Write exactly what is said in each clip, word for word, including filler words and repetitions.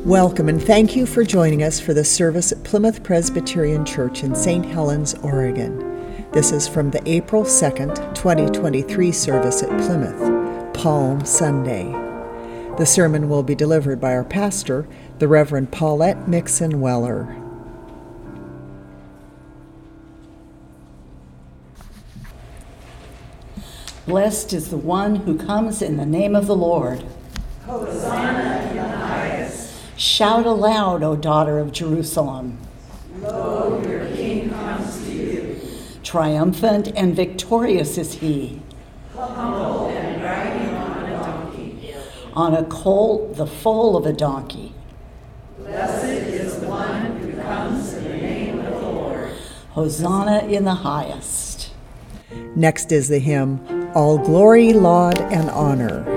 Welcome and thank you for joining us for the service at Plymouth Presbyterian Church in Saint Helens, Oregon. This is from the April second, twenty twenty-three service at Plymouth, Palm Sunday. The sermon will be delivered by our pastor, the Reverend Paulette Mixon Weller. Blessed is the one who comes in the name of the Lord. Hosanna in the highest. Shout aloud, O daughter of Jerusalem. Lo, your King comes to you. Triumphant and victorious is he. Humble and riding on a donkey. On a colt, the foal of a donkey. Blessed is the one who comes in the name of the Lord. Hosanna in the highest. Next is the hymn, All Glory, Laud, and Honor.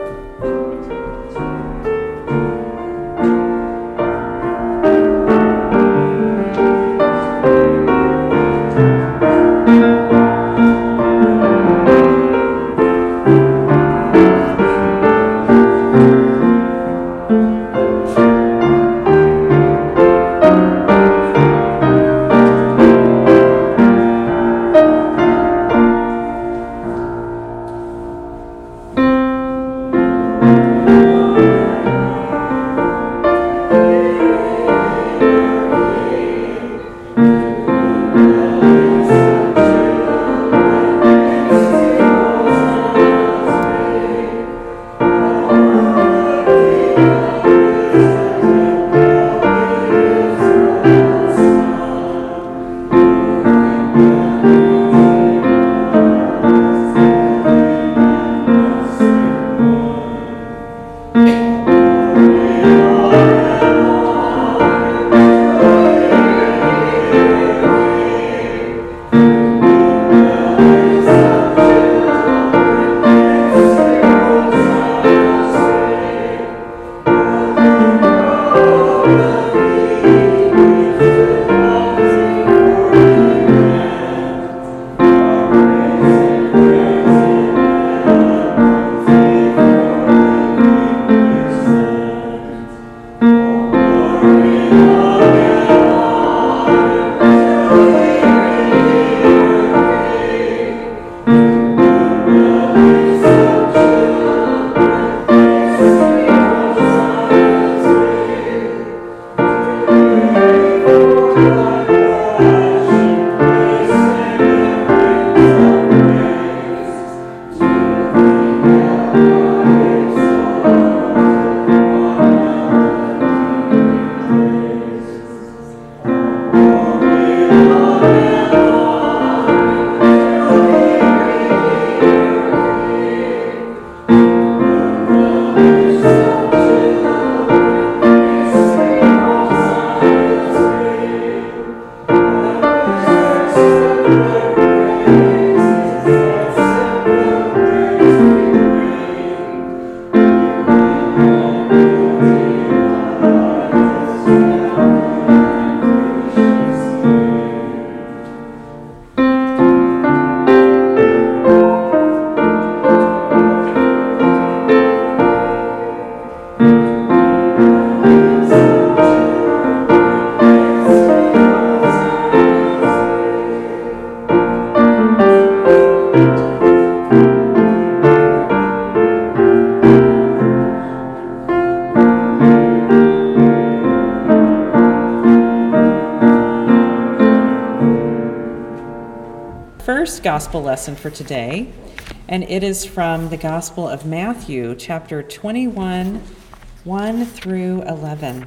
First gospel lesson for today, and it is from the Gospel of Matthew, chapter twenty-one, one through eleven.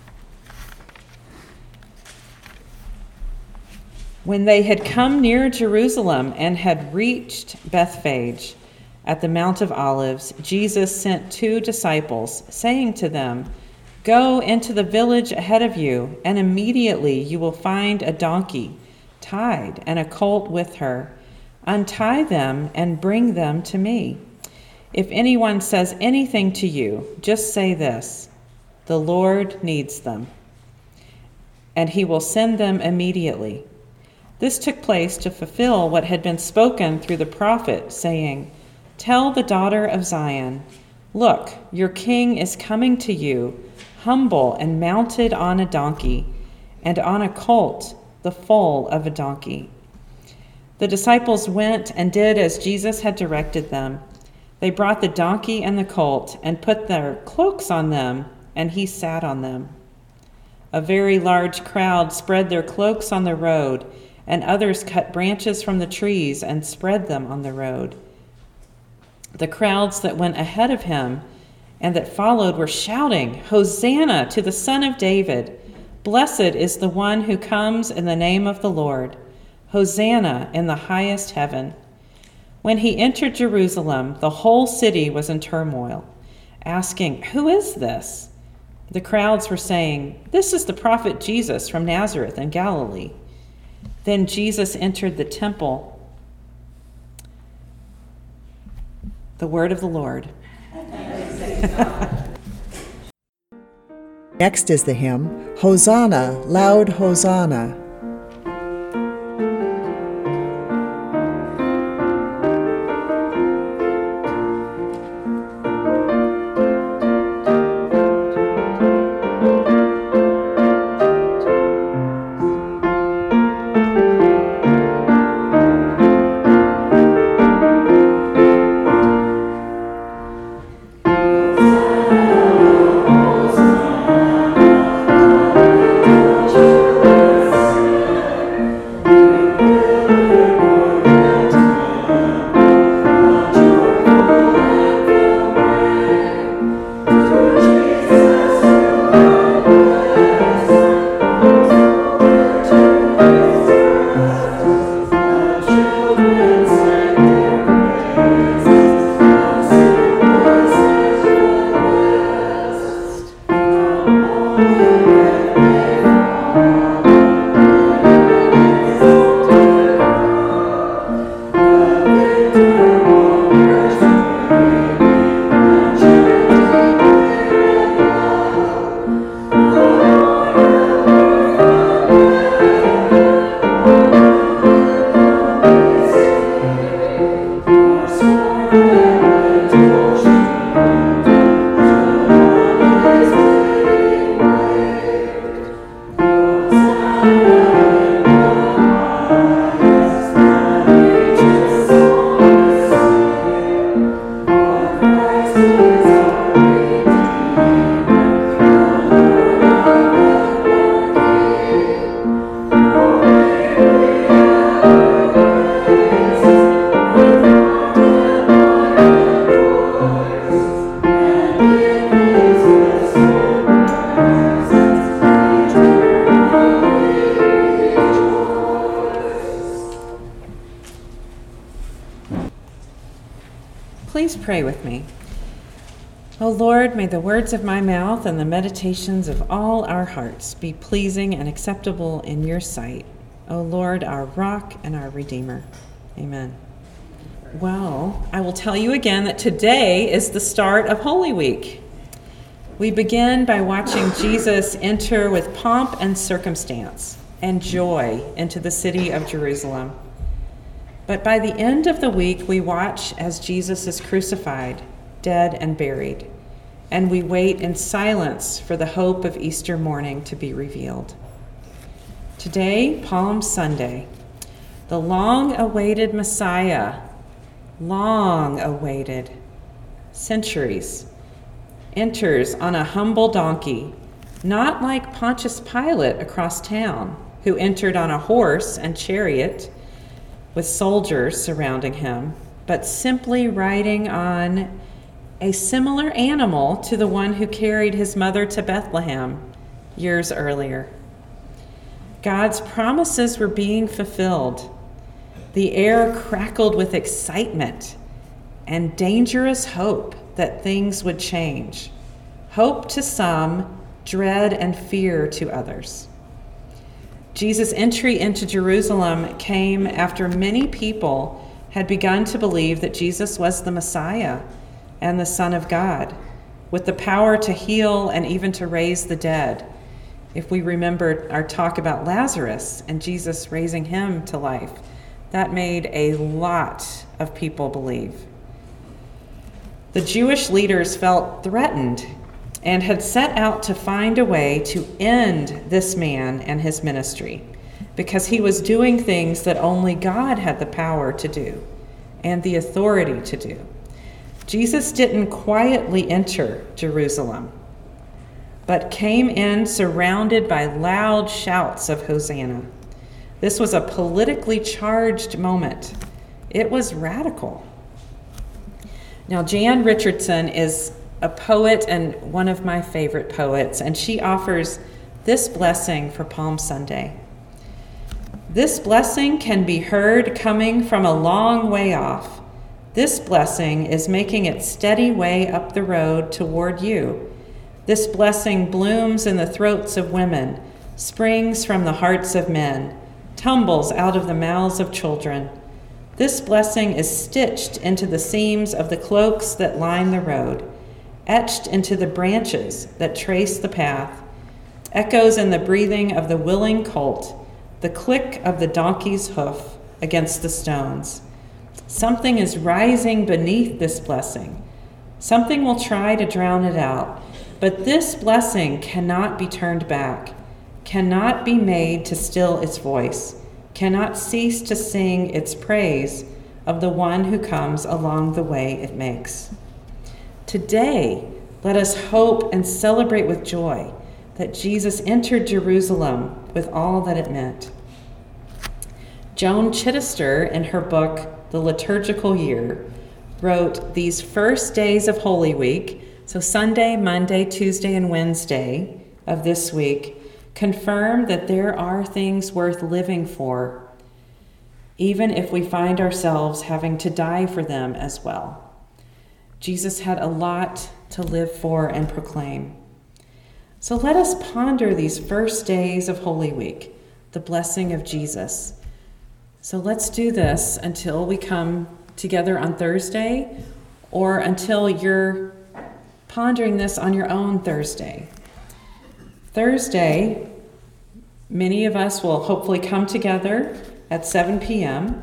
When they had come near Jerusalem and had reached Bethphage at the Mount of Olives, Jesus sent two disciples, saying to them, "Go into the village ahead of you, and immediately you will find a donkey tied and a colt with her. Untie them and bring them to me. If anyone says anything to you, just say this, 'The Lord needs them,' and he will send them immediately." This took place to fulfill what had been spoken through the prophet, saying, "Tell the daughter of Zion, Look, your king is coming to you, humble and mounted on a donkey, and on a colt, the foal of a donkey." The disciples went and did as Jesus had directed them. They brought the donkey and the colt and put their cloaks on them, and he sat on them. A very large crowd spread their cloaks on the road, and others cut branches from the trees and spread them on the road. The crowds that went ahead of him and that followed were shouting, "Hosanna to the Son of David! Blessed is the one who comes in the name of the Lord! Hosanna in the highest heaven!" When he entered Jerusalem, the whole city was in turmoil, asking, "Who is this?" The crowds were saying, "This is the prophet Jesus from Nazareth in Galilee." Then Jesus entered the temple. The word of the Lord. Next is the hymn, Hosanna, Loud Hosanna. Please pray with me. O Lord, may the words of my mouth and the meditations of all our hearts be pleasing and acceptable in your sight. O Lord, our rock and our redeemer. Amen. Well, I will tell you again that today is the start of Holy Week. We begin by watching Jesus enter with pomp and circumstance and joy into the city of Jerusalem. But by the end of the week, we watch as Jesus is crucified, dead and buried, and we wait in silence for the hope of Easter morning to be revealed. Today, Palm Sunday, the long-awaited Messiah, long-awaited, centuries, enters on a humble donkey, not like Pontius Pilate across town, who entered on a horse and chariot with soldiers surrounding him, but simply riding on a similar animal to the one who carried his mother to Bethlehem years earlier. God's promises were being fulfilled. The air crackled with excitement and dangerous hope that things would change. Hope to some, dread and fear to others. Jesus' entry into Jerusalem came after many people had begun to believe that Jesus was the Messiah and the Son of God, with the power to heal and even to raise the dead. If we remember our talk about Lazarus and Jesus raising him to life, that made a lot of people believe. The Jewish leaders felt threatened and had set out to find a way to end this man and his ministry, because he was doing things that only God had the power to do and the authority to do. Jesus didn't quietly enter Jerusalem, but came in surrounded by loud shouts of Hosanna. This was a politically charged moment. It was radical. Now, Jan Richardson is a poet and one of my favorite poets, and she offers this blessing for Palm Sunday. This blessing can be heard coming from a long way off. This blessing is making its steady way up the road toward you. This blessing blooms in the throats of women, springs from the hearts of men, tumbles out of the mouths of children. This blessing is stitched into the seams of the cloaks that line the road, etched into the branches that trace the path, echoes in the breathing of the willing colt, the click of the donkey's hoof against the stones. Something is rising beneath this blessing. Something will try to drown it out, but this blessing cannot be turned back, cannot be made to still its voice, cannot cease to sing its praise of the one who comes along the way it makes. Today, let us hope and celebrate with joy that Jesus entered Jerusalem with all that it meant. Joan Chittister, in her book, The Liturgical Year, wrote, "These first days of Holy Week," so Sunday, Monday, Tuesday, and Wednesday of this week, confirm that there are things worth living for, even if we find ourselves having to die for them as well. Jesus had a lot to live for and proclaim. So let us ponder these first days of Holy Week, the blessing of Jesus. So let's do this until we come together on Thursday, or until you're pondering this on your own Thursday. Thursday, many of us will hopefully come together at seven p.m.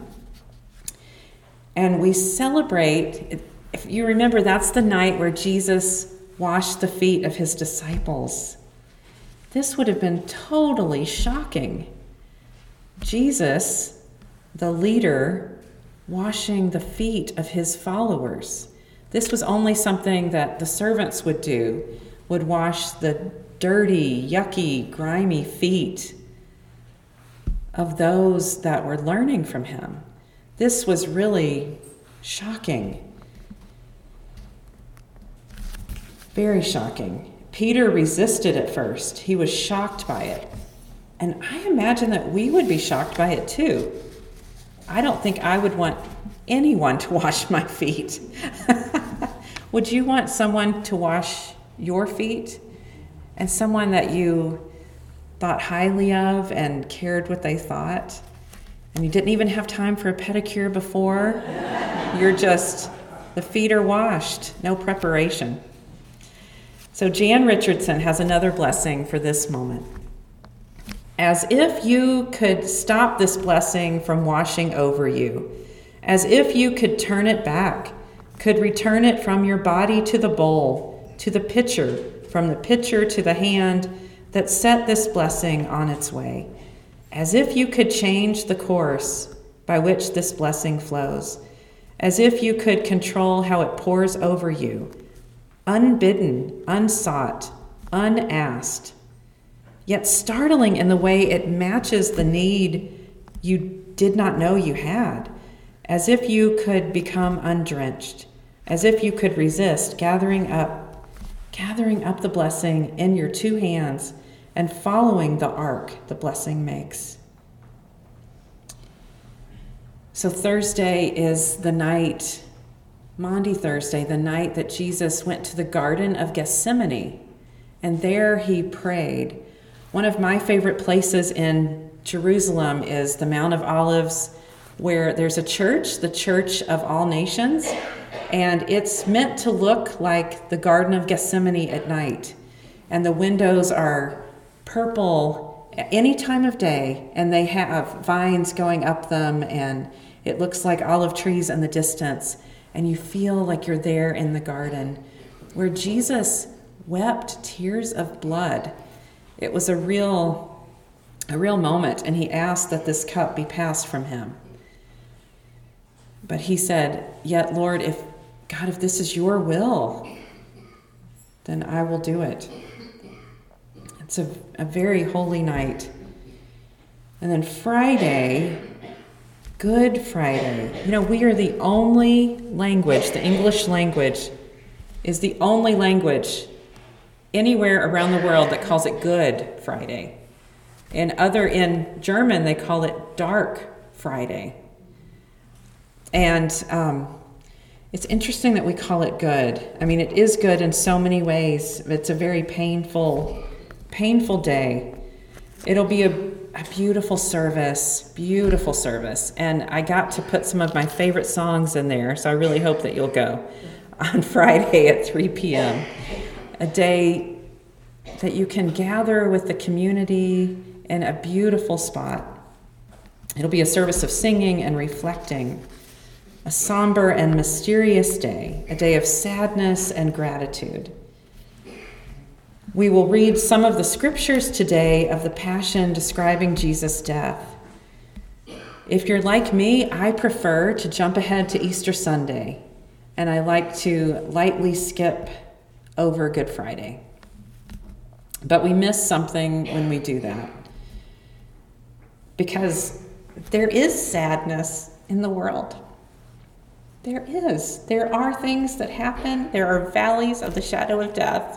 and we celebrate. If you remember, that's the night where Jesus washed the feet of his disciples. This would have been totally shocking. Jesus, the leader, washing the feet of his followers. This was only something that the servants would do, would wash the dirty, yucky, grimy feet of those that were learning from him. This was really shocking. Very shocking. Peter resisted at first. He was shocked by it. And I imagine that we would be shocked by it too. I don't think I would want anyone to wash my feet. Would you want someone to wash your feet? And someone that you thought highly of and cared what they thought? And you didn't even have time for a pedicure before? You're just, the feet are washed, no preparation. So Jan Richardson has another blessing for this moment. As if you could stop this blessing from washing over you, as if you could turn it back, could return it from your body to the bowl, to the pitcher, from the pitcher to the hand that set this blessing on its way, as if you could change the course by which this blessing flows, as if you could control how it pours over you, unbidden, unsought, unasked, yet startling in the way it matches the need you did not know you had, as if you could become undrenched, as if you could resist gathering up, gathering up the blessing in your two hands and following the arc the blessing makes. So Thursday is the night, Maundy Thursday, the night that Jesus went to the Garden of Gethsemane, and there he prayed. One of my favorite places in Jerusalem is the Mount of Olives, where there's a church, the Church of All Nations, and it's meant to look like the Garden of Gethsemane at night. And the windows are purple any time of day, and they have vines going up them, and it looks like olive trees in the distance. and you feel like you're there in the garden where Jesus wept tears of blood. It was a real, a real moment, and he asked that this cup be passed from him. But he said, yet, Lord, if God, if this is your will, then I will do it. It's a, a very holy night. And then Friday, Good Friday. You know, we are the only language, the English language is the only language anywhere around the world that calls it Good Friday. In other, in German, they call it Dark Friday. And um, it's interesting that we call it good. I mean, it is good in so many ways. It's a very painful, painful day. It'll be a, a beautiful service, beautiful service. And I got to put some of my favorite songs in there, so I really hope that you'll go on Friday at three p.m. A day that you can gather with the community in a beautiful spot. It'll be a service of singing and reflecting, a somber and mysterious day, a day of sadness and gratitude. We will read some of the scriptures today of the Passion describing Jesus' death. If you're like me, I prefer to jump ahead to Easter Sunday, and I like to lightly skip over Good Friday. But we miss something when we do that, because there is sadness in the world. There is. There are things that happen. There are valleys of the shadow of death.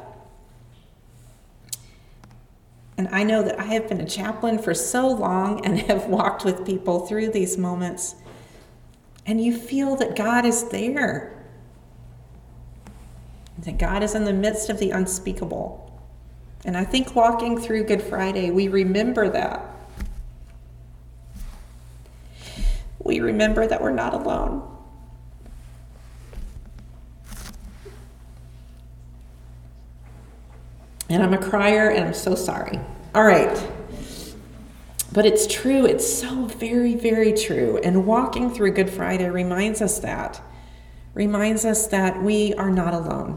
And I know that I have been a chaplain for so long and have walked with people through these moments. And you feel that God is there. That God is in the midst of the unspeakable. And I think walking through Good Friday, we remember that. We remember that we're not alone. And I'm a crier, and I'm so sorry. All right. But it's true. It's so very, very true. And walking through Good Friday reminds us that. Reminds us that we are not alone.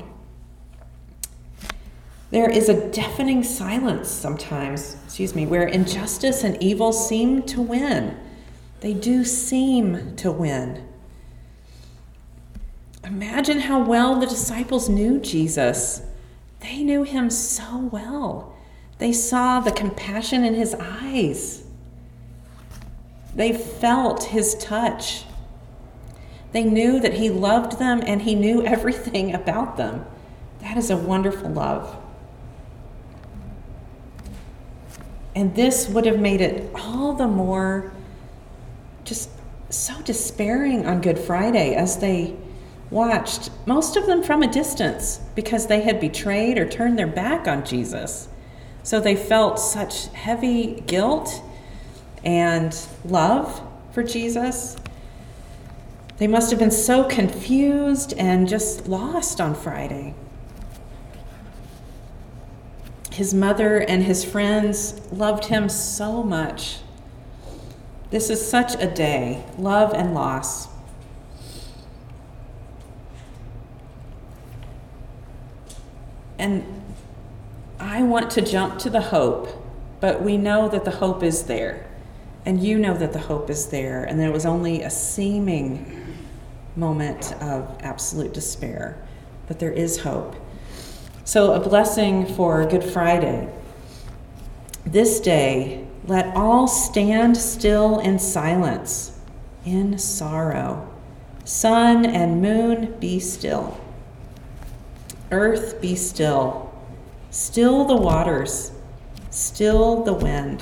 There is a deafening silence sometimes, excuse me, where injustice and evil seem to win. They do seem to win. Imagine how well the disciples knew Jesus. They knew him so well. They saw the compassion in his eyes. They felt his touch. They knew that he loved them and he knew everything about them. That is a wonderful love. And this would have made it all the more just so despairing on Good Friday as they watched, most of them from a distance, because they had betrayed or turned their back on Jesus. So they felt such heavy guilt and love for Jesus. They must have been so confused and just lost on Friday. His mother and his friends loved him so much. This is such a day, love and loss. And I want to jump to the hope, but we know that the hope is there. And you know that the hope is there. And there was only a seeming moment of absolute despair. But there is hope. So a blessing for Good Friday. This day, let all stand still in silence, in sorrow. Sun and moon, be still. Earth, be still. Still the waters. Still the wind.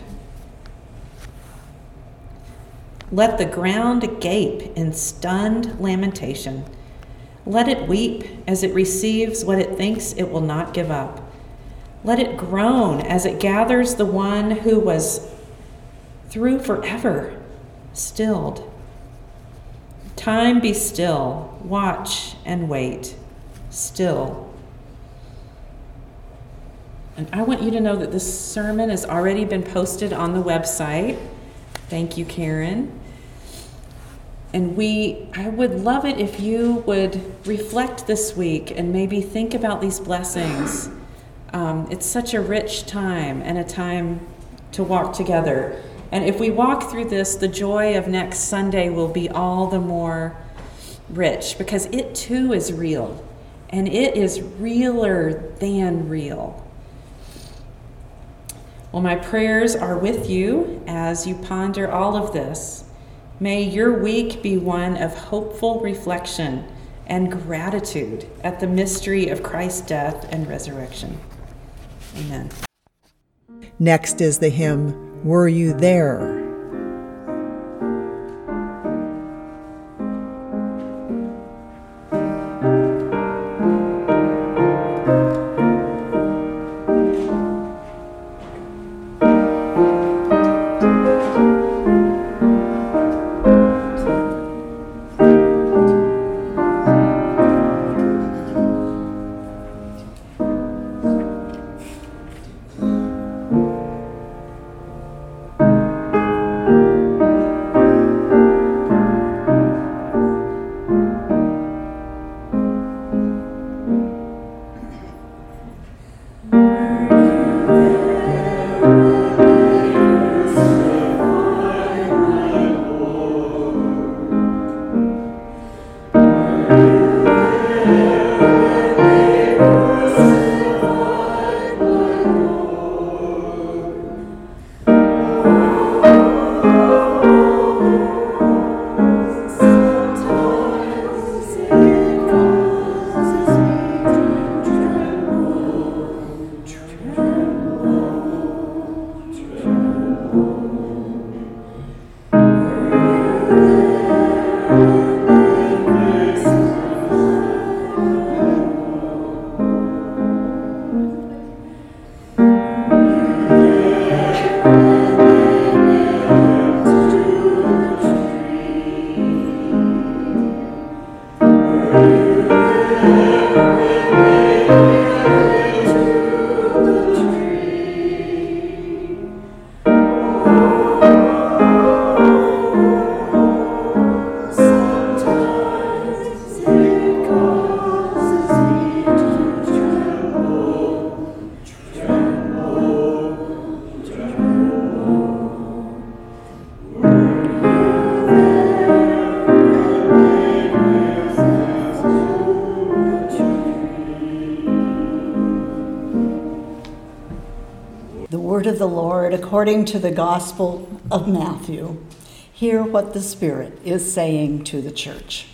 Let the ground gape in stunned lamentation. Let it weep as it receives what it thinks it will not give up. Let it groan as it gathers the one who was through forever stilled. Time, be still. Watch and wait. Still. And I want you to know that this sermon has already been posted on the website. Thank you, Karen. And we, I would love it if you would reflect this week and maybe think about these blessings. Um, it's such a rich time and a time to walk together. And if we walk through this, the joy of next Sunday will be all the more rich, because it too is real, and it is realer than real. Well, my prayers are with you as you ponder all of this. May your week be one of hopeful reflection and gratitude at the mystery of Christ's death and resurrection. Amen. Next is the hymn, Were You There? Of the Lord according to the Gospel of Matthew. Hear what the Spirit is saying to the church.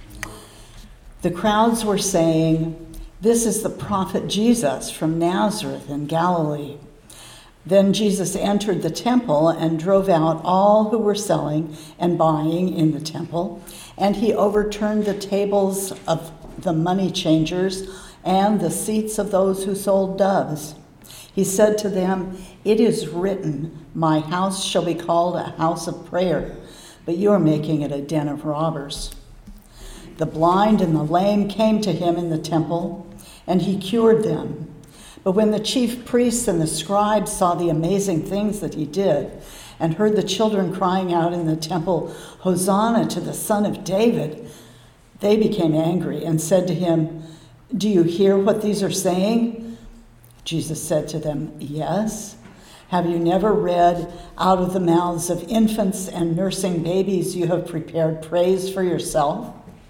The crowds were saying, "This is the prophet Jesus from Nazareth in Galilee." Then Jesus entered the temple and drove out all who were selling and buying in the temple, and he overturned the tables of the money changers and the seats of those who sold doves. He said to them, "It is written, 'My house shall be called a house of prayer,' but you are making it a den of robbers." The blind and the lame came to him in the temple, and he cured them. But when the chief priests and the scribes saw the amazing things that he did, and heard the children crying out in the temple, "Hosanna to the Son of David," they became angry and said to him, "Do you hear what these are saying?" Jesus said to them, "Yes. Have you never read, 'Out of the mouths of infants and nursing babies you have prepared praise for yourself'?"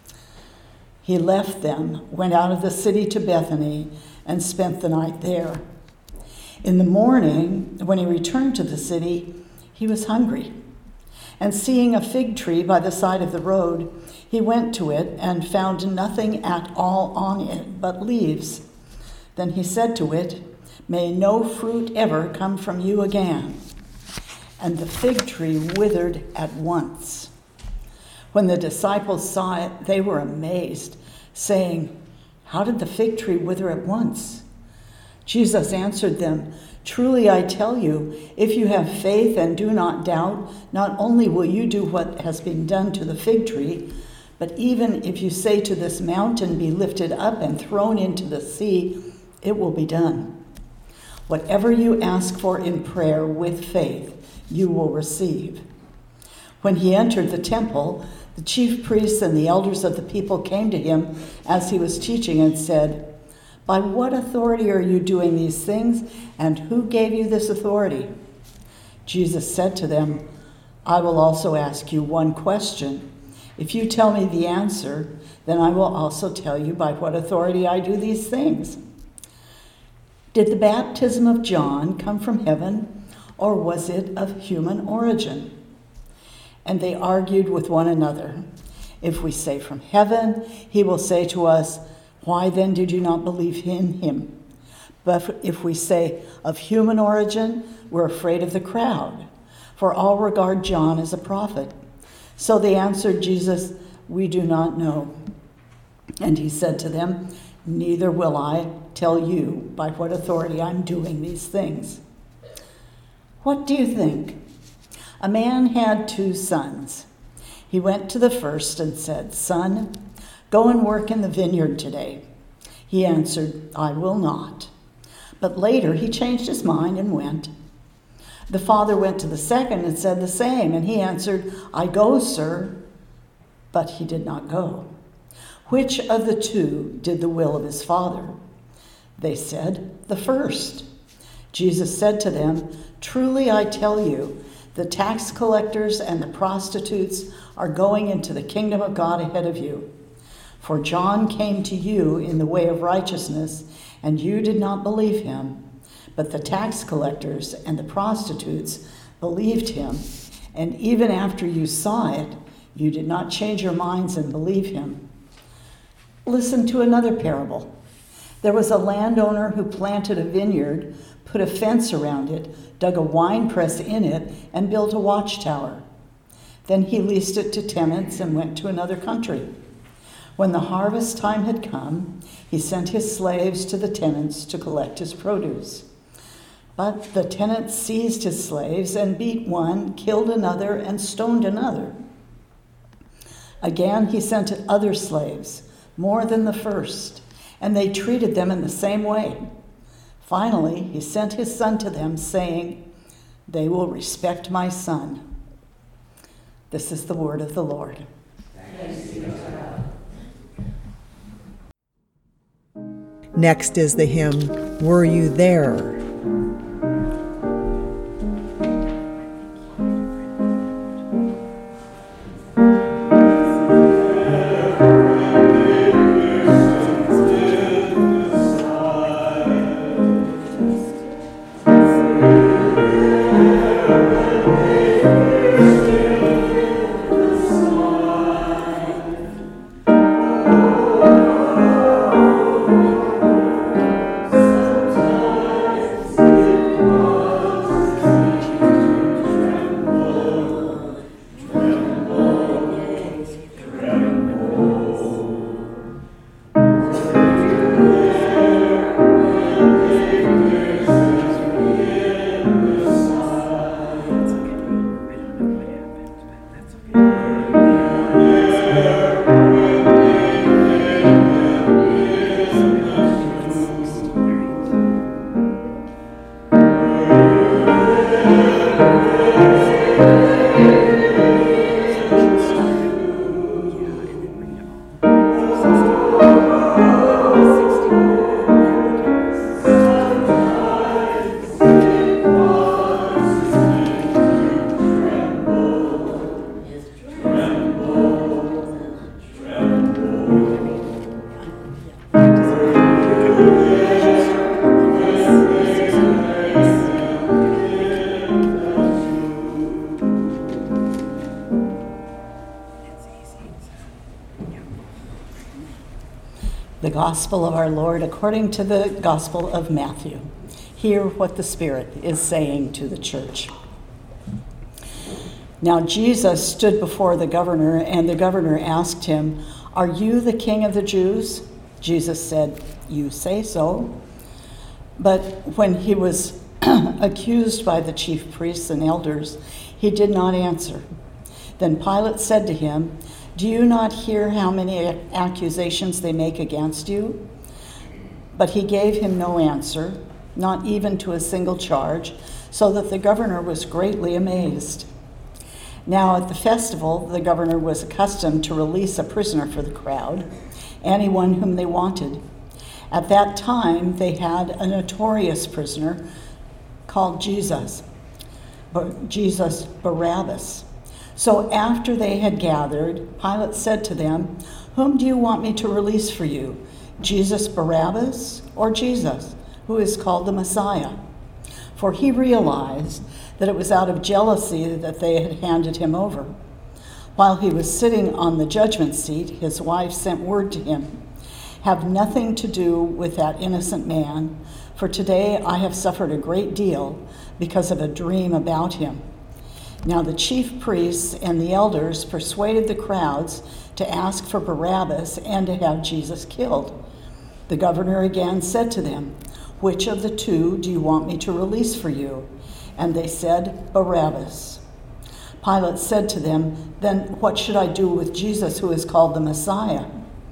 He left them, went out of the city to Bethany, and spent the night there. In the morning, when he returned to the city, he was hungry. And seeing a fig tree by the side of the road, he went to it and found nothing at all on it but leaves. Then he said to it, "May no fruit ever come from you again." And the fig tree withered at once. When the disciples saw it, they were amazed, saying, "How did the fig tree wither at once?" Jesus answered them, "Truly I tell you, if you have faith and do not doubt, not only will you do what has been done to the fig tree, but even if you say to this mountain, 'Be lifted up and thrown into the sea,' it will be done. Whatever you ask for in prayer with faith, you will receive." When he entered the temple, the chief priests and the elders of the people came to him as he was teaching and said, "By what authority are you doing these things, and who gave you this authority?" Jesus said to them, "I will also ask you one question. If you tell me the answer, then I will also tell you by what authority I do these things. Did the baptism of John come from heaven, or was it of human origin?" And they argued with one another. "If we say from heaven, he will say to us, 'Why then did you not believe in him?' But if we say of human origin, we're afraid of the crowd, for all regard John as a prophet." So they answered Jesus, "We do not know." And he said to them, "Neither will I tell you by what authority I'm doing these things. What do you think? A man had two sons. He went to the first and said, 'Son, go and work in the vineyard today.' He answered, 'I will not.' But later he changed his mind and went. The father went to the second and said the same, and he answered, 'I go, sir.' But he did not go. Which of the two did the will of his father?" They said, "The first." Jesus said to them, "Truly I tell you, the tax collectors and the prostitutes are going into the kingdom of God ahead of you. For John came to you in the way of righteousness, and you did not believe him. But the tax collectors and the prostitutes believed him, and even after you saw it, you did not change your minds and believe him. Listen to another parable. There was a landowner who planted a vineyard, put a fence around it, dug a wine press in it, and built a watchtower. Then he leased it to tenants and went to another country. When the harvest time had come, he sent his slaves to the tenants to collect his produce. But the tenants seized his slaves and beat one, killed another, and stoned another. Again, he sent other slaves, more than the first, and they treated them in the same way. Finally, he sent his son to them, saying, 'They will respect my son.'" This is the word of the Lord. Thanks be to God. Next is the hymn, "Were You There?" The Gospel of our Lord according to the Gospel of Matthew. Hear what the Spirit is saying to the church. Now Jesus stood before the governor, and the governor asked him, "Are you the king of the Jews?" Jesus said, "You say so." But when he was accused by the chief priests and elders, he did not answer. Then Pilate said to him, "Do you not hear how many accusations they make against you?" But he gave him no answer, not even to a single charge, so that the governor was greatly amazed. Now at the festival, the governor was accustomed to release a prisoner for the crowd, anyone whom they wanted. At that time, they had a notorious prisoner called Jesus, Jesus Barabbas. So after they had gathered, Pilate said to them, "Whom do you want me to release for you, Jesus Barabbas or Jesus, who is called the Messiah?" For he realized that it was out of jealousy that they had handed him over. While he was sitting on the judgment seat, his wife sent word to him, "Have nothing to do with that innocent man, for today I have suffered a great deal because of a dream about him." Now the chief priests and the elders persuaded the crowds to ask for Barabbas and to have Jesus killed. The governor again said to them, "Which of the two do you want me to release for you?" And they said, "Barabbas." Pilate said to them, "Then what should I do with Jesus, who is called the Messiah?"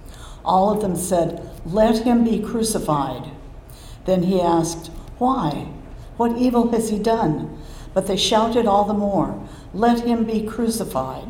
All of them said, "Let him be crucified." Then he asked, "Why? What evil has he done?" But they shouted all the more, "Let him be crucified."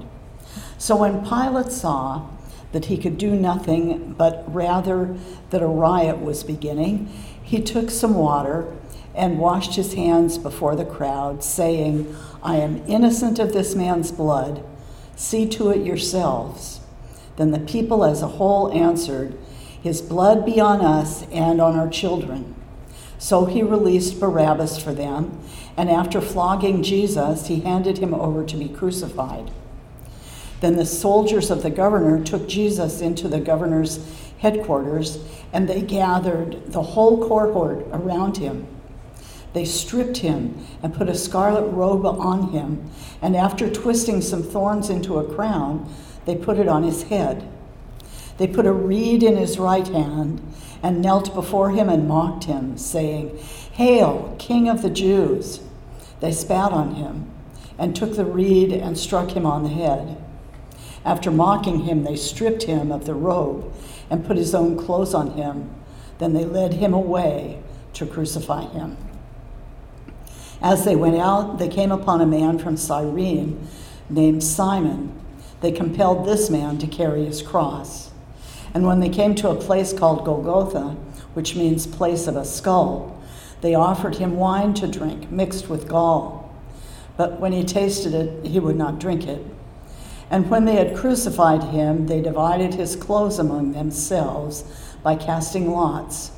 So when Pilate saw that he could do nothing, but rather that a riot was beginning, he took some water and washed his hands before the crowd, saying, "I am innocent of this man's blood. See to it yourselves." Then the people as a whole answered, "His blood be on us and on our children." So he released Barabbas for them, and after flogging Jesus, he handed him over to be crucified. Then the soldiers of the governor took Jesus into the governor's headquarters, and they gathered the whole cohort around him. They stripped him and put a scarlet robe on him, and after twisting some thorns into a crown, they put it on his head. They put a reed in his right hand and knelt before him and mocked him, saying, "Hail, King of the Jews!" They spat on him and took the reed and struck him on the head. After mocking him, they stripped him of the robe and put his own clothes on him. Then they led him away to crucify him. As they went out, they came upon a man from Cyrene named Simon. They compelled this man to carry his cross. And when they came to a place called Golgotha, which means place of a skull, they offered him wine to drink mixed with gall. But when he tasted it, he would not drink it. And when they had crucified him, they divided his clothes among themselves by casting lots.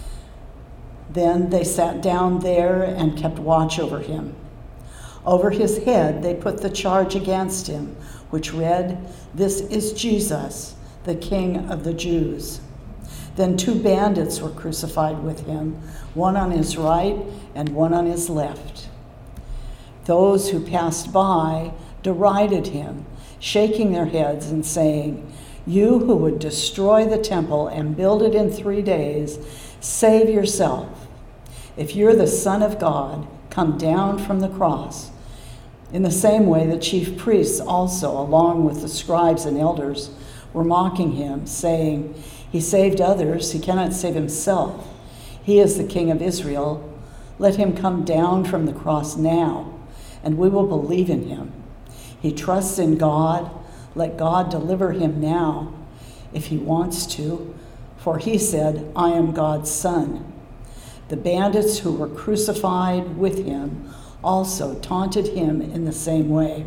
Then they sat down there and kept watch over him. Over his head they put the charge against him, which read, "This is Jesus, the King of the Jews." Then two bandits were crucified with him, one on his right and one on his left. Those who passed by derided him, shaking their heads and saying, "You who would destroy the temple and build it in three days, save yourself. If you're the Son of God, come down from the cross." In the same way, the chief priests also, along with the scribes and elders, were mocking him, saying, "He saved others, he cannot save himself. He is the King of Israel. Let him come down from the cross now, and we will believe in him. He trusts in God. Let God deliver him now, if he wants to, for he said, 'I am God's son.'" The bandits who were crucified with him also taunted him in the same way.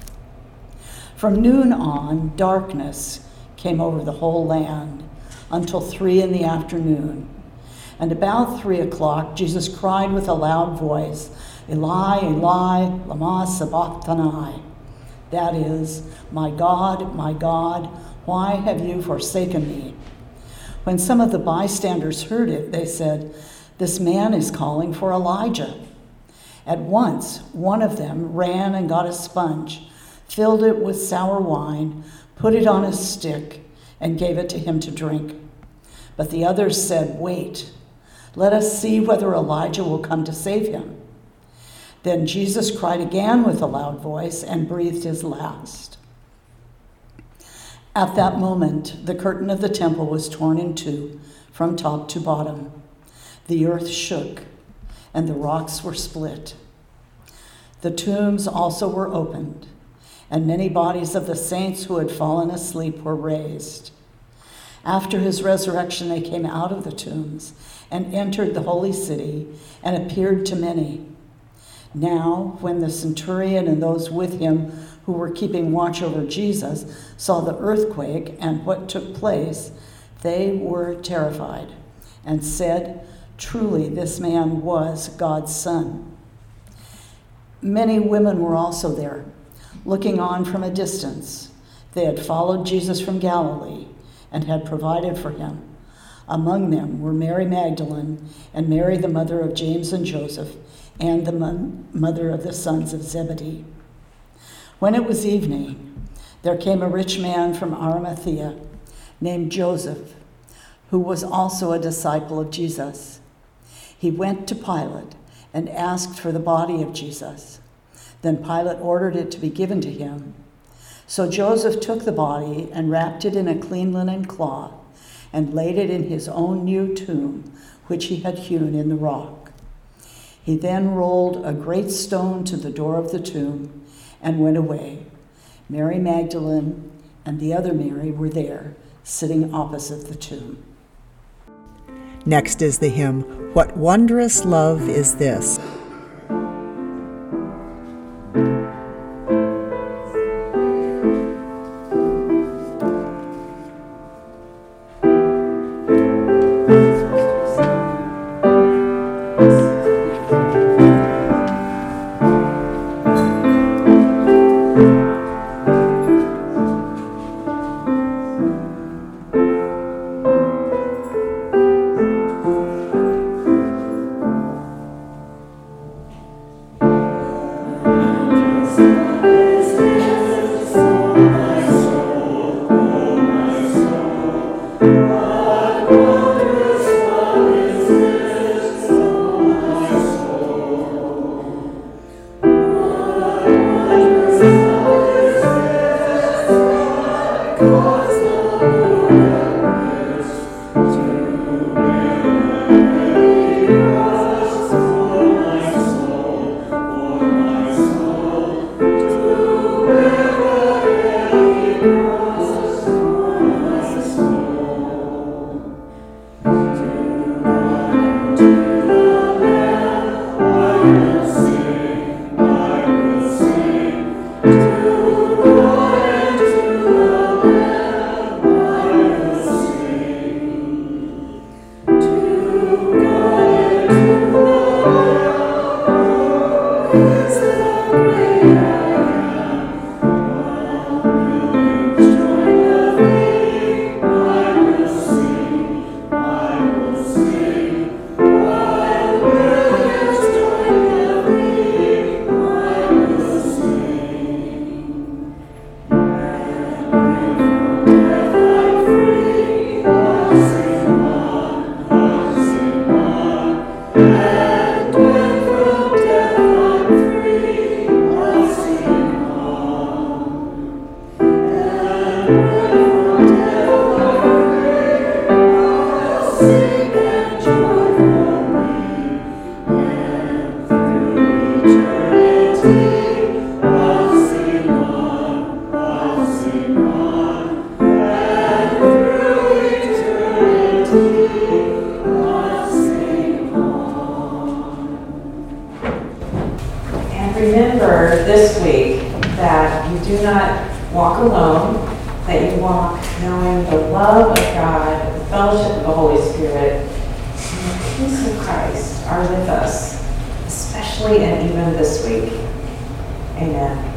From noon on, darkness came over the whole land until three in the afternoon. And about three o'clock, Jesus cried with a loud voice, "Eli, Eli, lama sabachthani?" That is, "My God, my God, why have you forsaken me?" When some of the bystanders heard it, they said, "This man is calling for Elijah." At once, one of them ran and got a sponge, filled it with sour wine, put it on a stick, and gave it to him to drink. But the others said, "Wait, let us see whether Elijah will come to save him." Then Jesus cried again with a loud voice and breathed his last. At that moment, the curtain of the temple was torn in two, from top to bottom. The earth shook, and the rocks were split. The tombs also were opened, and many bodies of the saints who had fallen asleep were raised. After his resurrection, they came out of the tombs and entered the holy city and appeared to many. Now, when the centurion and those with him who were keeping watch over Jesus saw the earthquake and what took place, they were terrified and said, "Truly, this man was God's Son." Many women were also there, looking on from a distance. They had followed Jesus from Galilee and had provided for him. Among them were Mary Magdalene and Mary, the mother of James and Joseph, and the mother of the sons of Zebedee. When it was evening, there came a rich man from Arimathea named Joseph, who was also a disciple of Jesus. He went to Pilate and asked for the body of Jesus. Then Pilate ordered it to be given to him. So Joseph took the body and wrapped it in a clean linen cloth and laid it in his own new tomb, which he had hewn in the rock. He then rolled a great stone to the door of the tomb and went away. Mary Magdalene and the other Mary were there, sitting opposite the tomb. Next is the hymn, "What Wondrous Love Is This?" Remember this week that you do not walk alone, that you walk knowing the love of God, the fellowship of the Holy Spirit, and the peace of Christ are with us, especially and even this week. Amen.